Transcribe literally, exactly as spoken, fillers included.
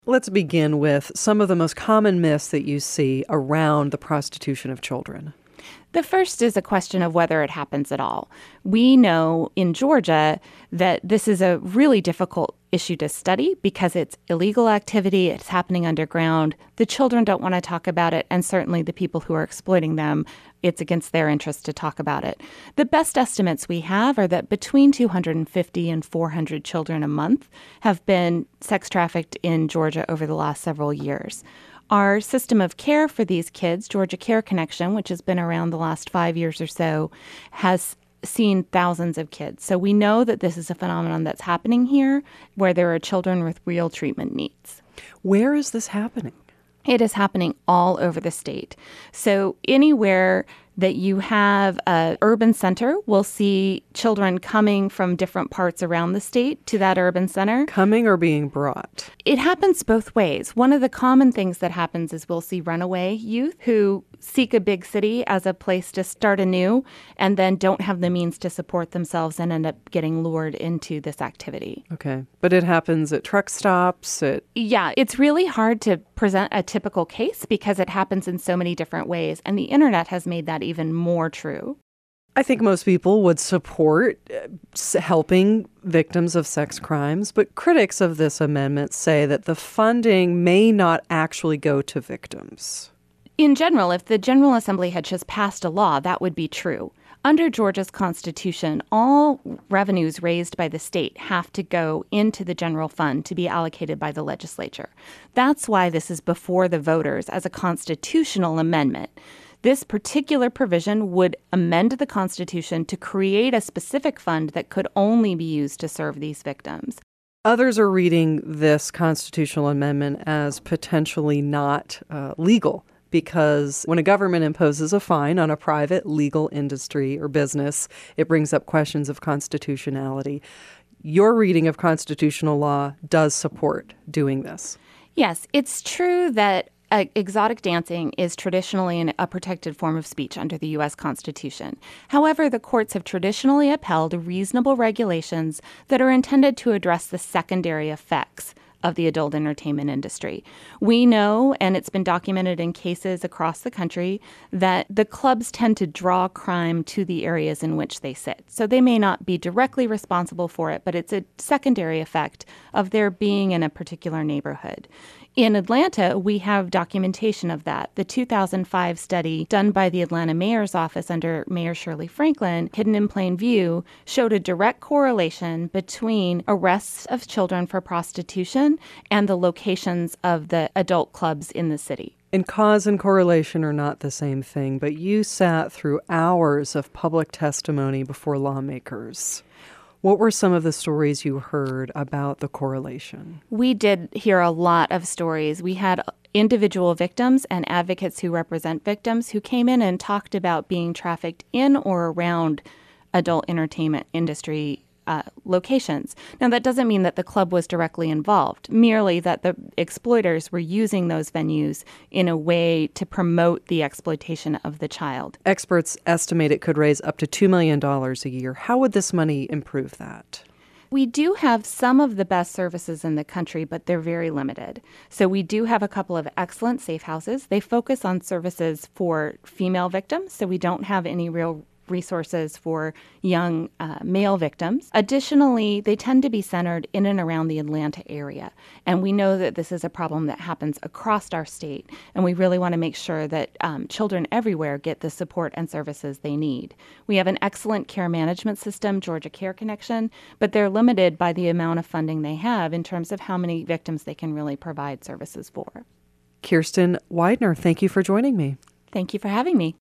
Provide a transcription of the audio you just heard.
Let's begin with some of the most common myths that you see around the prostitution of children. The first is a question of whether it happens at all. We know in Georgia that this is a really difficult issue to study because it's illegal activity, it's happening underground. The children don't want to talk about it, and certainly the people who are exploiting them, it's against their interest to talk about it. The best estimates we have are that between two hundred fifty and four hundred children a month have been sex trafficked in Georgia over the last several years. Our system of care for these kids, Georgia Care Connection, which has been around the last five years or so, has seen thousands of kids. So we know that this is a phenomenon that's happening here where there are children with real treatment needs. Where is this happening? It is happening all over the state. So anywhere that you have an urban center, we'll see children coming from different parts around the state to that urban center. Coming or being brought? It happens both ways. One of the common things that happens is we'll see runaway youth who seek a big city as a place to start anew and then don't have the means to support themselves and end up getting lured into this activity. Okay. But it happens at truck stops? At... Yeah, it's really hard to present a typical case because it happens in so many different ways. And the internet has made that even more true. I think most people would support uh, helping victims of sex crimes, but critics of this amendment say that the funding may not actually go to victims. In general, if the General Assembly had just passed a law, that would be true. Under Georgia's Constitution, all revenues raised by the state have to go into the general fund to be allocated by the legislature. That's why this is before the voters as a constitutional amendment. This particular provision would amend the Constitution to create a specific fund that could only be used to serve these victims. Others are reading this constitutional amendment as potentially not uh, legal, because when a government imposes a fine on a private legal industry or business, it brings up questions of constitutionality. Your reading of constitutional law does support doing this. Yes, it's true that Uh, exotic dancing is traditionally an, a protected form of speech under the U S Constitution. However, the courts have traditionally upheld reasonable regulations that are intended to address the secondary effects of the adult entertainment industry. We know, and it's been documented in cases across the country, that the clubs tend to draw crime to the areas in which they sit. So they may not be directly responsible for it, but it's a secondary effect of their being in a particular neighborhood. In Atlanta, we have documentation of that. The two thousand five study done by the Atlanta Mayor's Office under Mayor Shirley Franklin, Hidden in Plain View, showed a direct correlation between arrests of children for prostitution and the locations of the adult clubs in the city. And cause and correlation are not the same thing, but you sat through hours of public testimony before lawmakers. What were some of the stories you heard about the correlation? We did hear a lot of stories. We had individual victims and advocates who represent victims who came in and talked about being trafficked in or around adult entertainment industry uh, locations. Now, that doesn't mean that the club was directly involved, merely that the exploiters were using those venues in a way to promote the exploitation of the child. Experts estimate it could raise up to two million dollars a year. How would this money improve that? We do have some of the best services in the country, but they're very limited. So we do have a couple of excellent safe houses. They focus on services for female victims, so we don't have any real resources for young uh, male victims. Additionally, they tend to be centered in and around the Atlanta area. And we know that this is a problem that happens across our state. And we really want to make sure that um, children everywhere get the support and services they need. We have an excellent care management system, Georgia Care Connection, but they're limited by the amount of funding they have in terms of how many victims they can really provide services for. Kirsten Widener, thank you for joining me. Thank you for having me.